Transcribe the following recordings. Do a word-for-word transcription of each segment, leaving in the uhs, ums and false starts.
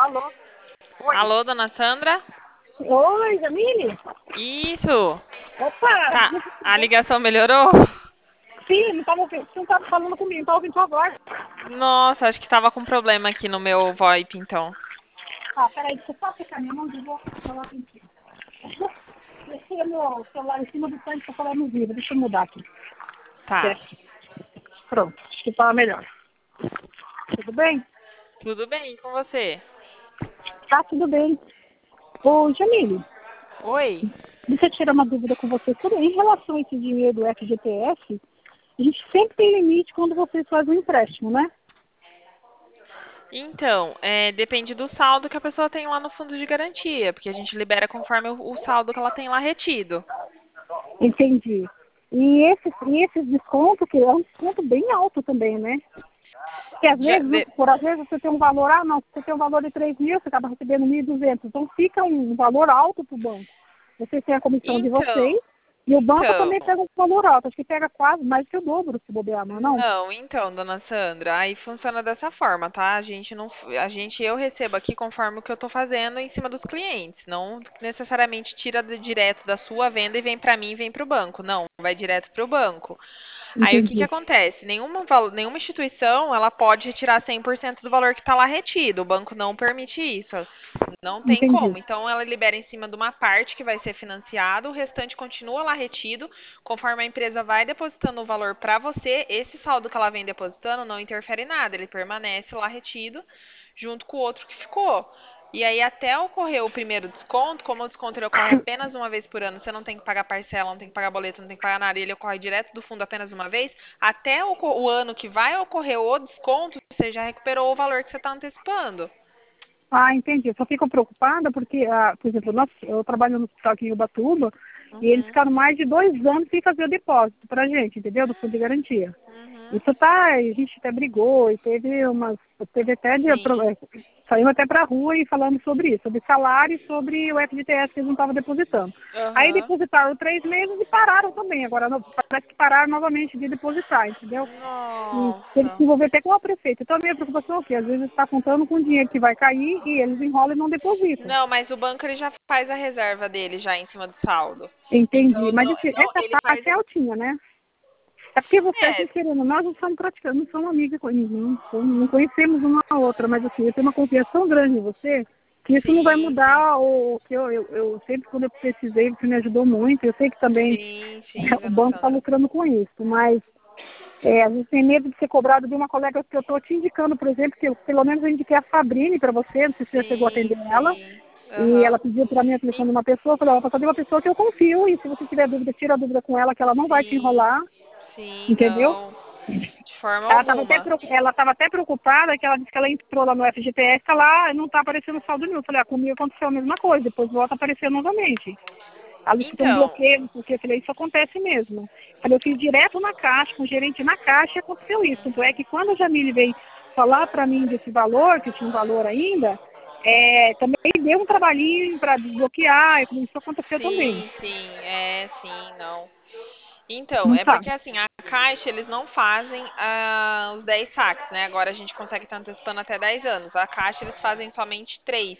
Alô? Oi. Alô, dona Sandra? Oi, Jamile? Isso! Opa! Tá, a ligação melhorou? Sim, não tava ouvindo. Você não tava falando comigo, não tava ouvindo sua voz. Nossa, acho que tava com problema aqui no meu VoIP, então. Ah, peraí, deixa eu só ficar minha mão de volta e falar contigo. Deixei o meu celular em cima do tanque pra falar no vídeo. Deixa eu mudar aqui. É. Tá. Pronto, acho que tava melhor. Tudo bem? Tudo bem com você? Tá, tudo bem. Ô, Jamile, Oi? deixa eu tirar uma dúvida com você. Sobre, em relação a esse dinheiro do F G T S, a gente sempre tem limite quando vocês fazem um empréstimo, né? Então, é, depende do saldo que a pessoa tem lá no fundo de garantia, porque a gente libera conforme o, o saldo que ela tem lá retido. Entendi. E esses, e esses descontos, que é um desconto bem alto também, né? Porque às Já- vezes, de- por às vezes você tem um valor, ah não, você tem um valor de três mil, você acaba recebendo mil e duzentos. Então fica um valor alto para o banco. Vocês têm a comissão de Então, vocês e o banco então, também pega um valor alto. Acho que pega quase mais que o dobro se bobear, não é não? Não, então, dona Sandra, aí funciona dessa forma, tá? A gente não, a gente, eu recebo aqui conforme o que eu tô fazendo em cima dos clientes, não necessariamente tira de- direto da sua venda e vem pra mim e vem pro banco, não, vai direto pro banco. Aí o que que Entendi. acontece? Nenhuma, val- nenhuma instituição, ela pode retirar cem por cento do valor que está lá retido, o banco não permite isso. Não tem Entendi. como. Então, ela libera em cima de uma parte que vai ser financiada, o restante continua lá retido. Conforme a empresa vai depositando o valor para você, esse saldo que ela vem depositando não interfere em nada, ele permanece lá retido, junto com o outro que ficou. E aí, até ocorrer o primeiro desconto, como o desconto ele ocorre apenas uma vez por ano, você não tem que pagar parcela, não tem que pagar boleto, não tem que pagar nada, e ele ocorre direto do fundo apenas uma vez, até o, o ano que vai ocorrer o desconto, você já recuperou o valor que você está antecipando. Ah, entendi. Eu só fico preocupada porque, ah, por exemplo, nós, eu trabalho no hospital aqui em Ubatuba e eles Uhum, ficaram mais de dois anos sem fazer o depósito pra gente, entendeu? Do fundo de garantia. uhum, Isso tá, a gente até brigou e teve umas, teve até de, sim, saímos até pra rua e falando sobre isso, sobre salário e sobre o F G T S que eles não estavam depositando. Aí aham. depositaram três meses e pararam também. Agora no- parece que pararam novamente de depositar, entendeu? E teve que se Nossa. envolver até com a prefeita. Então a minha preocupação é o quê? Às vezes está contando com dinheiro que vai cair e eles enrolam e não depositam. Não, mas o banco ele já faz a reserva dele já em cima do saldo. Entendi. Então, Mas não, esse- não, essa ele faz. parte é altinha, né? É porque vocês, É, assim, querendo, nós não somos praticantes, não somos amigas, com- não, somos- não conhecemos uma a outra, mas assim, eu tenho uma confiança tão grande em você que isso não vai sim, sim. mudar o que eu, eu, eu sempre quando eu precisei, você me ajudou muito. Eu sei que também Sim, sim, o dona banco está Sandra. lucrando com isso, mas é, a gente tem medo de ser cobrado de uma colega que eu estou te indicando, por exemplo, que eu, pelo menos eu indiquei a Fabrine para você, não sei se você chegou a atender Sim, ela, sim. e Aham. ela pediu para mim a telefone E- de uma pessoa, eu falei, ó, vou fazer uma pessoa que eu confio, e se você tiver dúvida, tira a dúvida com ela, que ela não vai te Sim, enrolar, sim, entendeu? não. De forma Ela estava até, alguma. preo- ela tava até preocupada, que ela disse que ela entrou lá no F G T S, tá lá, não está aparecendo saldo nenhum. Eu falei, ah, comigo aconteceu a mesma coisa, depois volta a aparecer novamente. Ela disse que tem um Então, bloqueio, porque eu falei, isso acontece mesmo. Eu falei, eu fiz direto na caixa, com o gerente na caixa, e aconteceu isso. Tanto é que quando a Jamile veio falar para mim desse valor, que tinha um valor ainda, é, também deu um trabalhinho para desbloquear, e isso aconteceu também. sim, sim, é, sim, não. Então, Não é tá? porque assim, a Caixa, eles não fazem ah, os dez saques, né? Agora a gente consegue estar antecipando até dez anos. A Caixa, eles fazem somente três.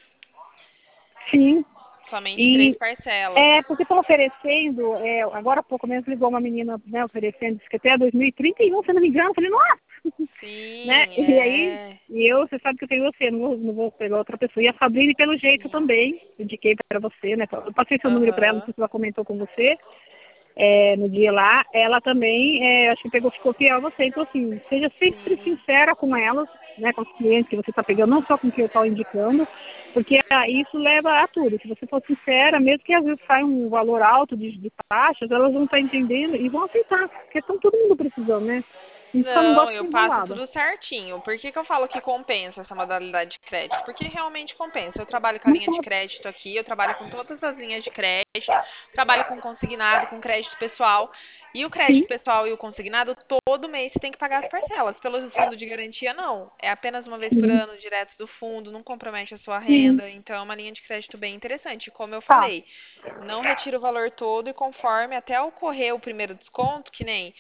Sim. Somente três E parcelas. é porque estão oferecendo, é, agora há pouco mesmo ligou uma menina, né, oferecendo, disse que até dois mil e trinta e um, se não me engano, eu falei, nossa! Né? Sim, E aí, é. e eu, você sabe que eu tenho você, não vou, não vou pegar outra pessoa. E a Sabrina, pelo jeito Sim. também, indiquei para você, né? Eu passei seu número para ela, não Aham. sei se ela comentou com você, é, no dia lá, ela também, é, acho que pegou, ficou fiel a você. Então, assim, seja sempre Sim. sincera com elas, né, com os clientes que você está pegando, não só com quem eu estou indicando, porque ah, isso leva a tudo. Se você for sincera, mesmo que às vezes saia um valor alto de, de taxas, elas vão estar entendendo e vão aceitar, porque estão todo mundo precisando, né? A gente só não Não, gosta de eu ser passo enrolada. tudo certinho. Por que que eu falo que compensa essa modalidade de crédito? Porque realmente compensa. Eu trabalho com a Não linha de só crédito aqui, eu trabalho com todas as linhas de crédito, trabalho com consignado, com crédito pessoal. E o crédito sim, pessoal e o consignado, todo mês você tem que pagar as parcelas. Pelo fundo de garantia, não. É apenas uma vez por sim, ano, direto do fundo, não compromete a sua sim. renda. Então, é uma linha de crédito bem interessante. Como eu Tá, falei, não retira o valor todo e conforme até ocorrer o primeiro desconto, que nem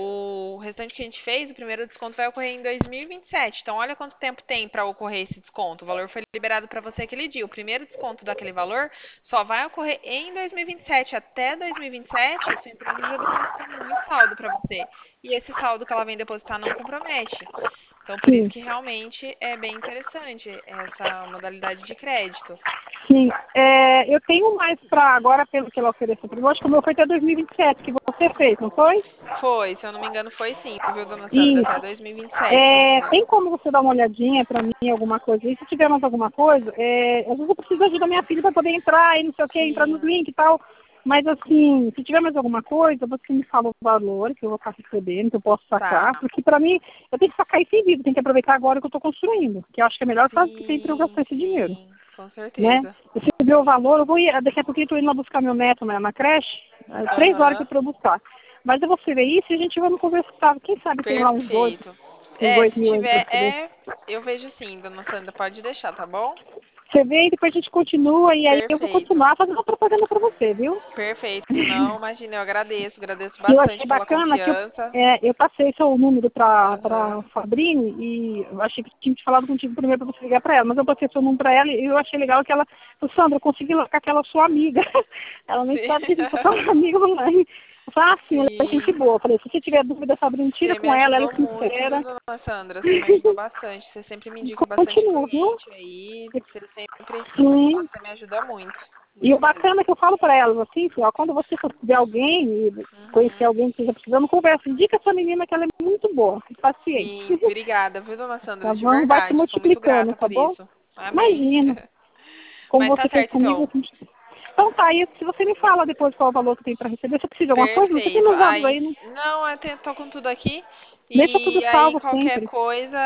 o restante que a gente fez, o primeiro desconto vai ocorrer em dois mil e vinte e sete. Então, olha quanto tempo tem para ocorrer esse desconto. O valor foi liberado para você aquele dia. O primeiro desconto daquele valor só vai ocorrer em dois mil e vinte e sete. Até dois mil e vinte e sete, a sua empresa já depositou muito saldo para você. E esse saldo que ela vem depositar não compromete. Então, por isso sim. que realmente é bem interessante essa modalidade de crédito. Sim, é, eu tenho mais para agora, pelo que ela ofereceu para mim, acho que o meu foi até dois mil e vinte e sete, que você fez, não foi? Foi, se eu não me engano, foi sim, viu, dona Sandra? Até Isso. dois mil e vinte e sete, se eu não me É, engano. tem como você dar uma olhadinha para mim, alguma coisa? E se tiver mais alguma coisa, é, às vezes eu preciso da ajuda da minha filha para poder entrar e não sei o que, entrar nos Sim, links e tal. Mas assim, se tiver mais alguma coisa, você me fala o valor que eu vou estar recebendo, que eu posso tá. sacar, porque para mim, eu tenho que sacar esse vídeo, tenho que aproveitar agora que eu estou construindo, que eu acho que é a melhor fase que tem para eu gastar Sim, esse dinheiro, sim, com né? certeza. E se eu ver o valor, eu vou ir, daqui a pouquinho eu estou indo lá buscar meu neto na, na creche, é, três horas aqui Aham, para eu buscar. Mas eu vou ver isso e a gente vai conversar, quem sabe tem lá uns dois, perfeito. uns É, dois se mil aí para tiver, receber. é, eu vejo sim, dona Sandra, pode deixar, tá bom? Você vê e depois a gente continua e aí eu vou Perfeito. continuar fazendo propaganda para você, viu? Perfeito. Não, imagina, eu agradeço, agradeço Eu achei bastante pela bacana que eu, confiança. é, eu passei seu número para Aham. a Fabrini e eu achei que tinha te falado contigo primeiro para você ligar para ela, mas eu passei seu número para ela e eu achei legal que ela, falou, Sandra, eu consegui lá com aquela sua amiga. Ela nem Sim. sabe que a gente é só amiga online. Eu falei, ah, sim, ela é gente Sim. boa. Eu falei, se você tiver dúvida, Fabrini, tira Você me com ela, ela ajudou é muito, viu, sincera. dona Sandra? Você me ajudou bastante. Você sempre me indica bastante Continua, viu? cliente aí. Você sempre. Sim. Nossa, você me ajuda muito. E o Muito mesmo. bacana é que eu falo para elas assim, ó, quando você for ver alguém, e conhecer Uhum. alguém que esteja precisando, conversa. Indica essa menina que ela é muito boa, paciente. Sim, obrigada, viu, dona Tá Sandra? De bom? Vai se verdade. Sou muito multiplicando, grata tá por bom? isso. Amém. Imagina, como Mas tá você fez certo, comigo. então. Assim. Então tá, e se você me fala depois qual é o valor que tem para receber, você precisa de alguma coisa, você tem Perfeito. meus dados Aí, aí, né? não, eu tenho- tô com tudo aqui. Deixa tudo E aí, salvo qualquer sempre. coisa,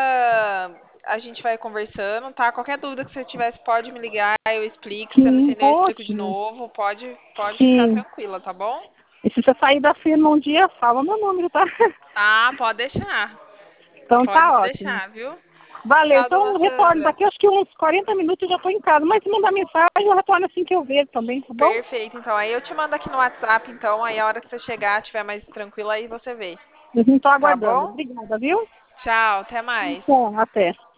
a gente vai conversando, tá? Qualquer dúvida que você tivesse, pode me ligar, eu explico. Se você não Sim, entender, eu explico de ótimo. novo. Pode, pode ficar Sim. tranquila, tá bom? E se você sair da firma um dia, fala meu número, tá? Ah, pode deixar. Então Pode tá ótimo. deixar, viu? Valeu. Tchau, dona Então, retorno Sandra. daqui, acho que uns quarenta minutos eu já estou em casa. Mas se mandar mensagem, eu retorno assim que eu ver também, tá bom? Perfeito, então. Aí eu te mando aqui no WhatsApp, então. Aí a hora que você chegar, estiver mais tranquila, aí você vê. Eu estou Tá aguardando. bom? Obrigada, viu? Tchau, até mais. Bom, até.